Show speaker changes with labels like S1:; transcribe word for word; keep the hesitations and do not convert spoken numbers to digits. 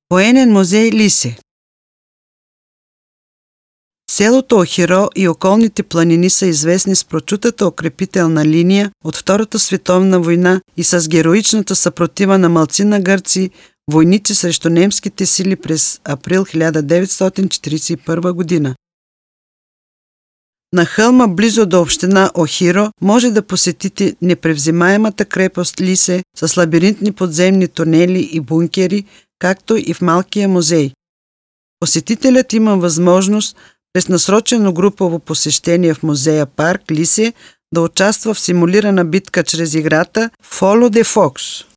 S1: Военен музей Лисе. Селото Охиро и околните планини са известни с прочутата укрепителна линия от Втората световна война и с героичната съпротива на малцина гърци, войници срещу немските сили през април хиляда деветстотин четиридесет и първа година. На хълма близо до община Охиро може да посетите непревзимаемата крепост Лисе с лабиринтни подземни тунели и бункери, както и в малкия музей. Посетителят има възможност през насрочено групово посещение в музея парк Лисе да участва в симулирана битка чрез играта Follow the Fox.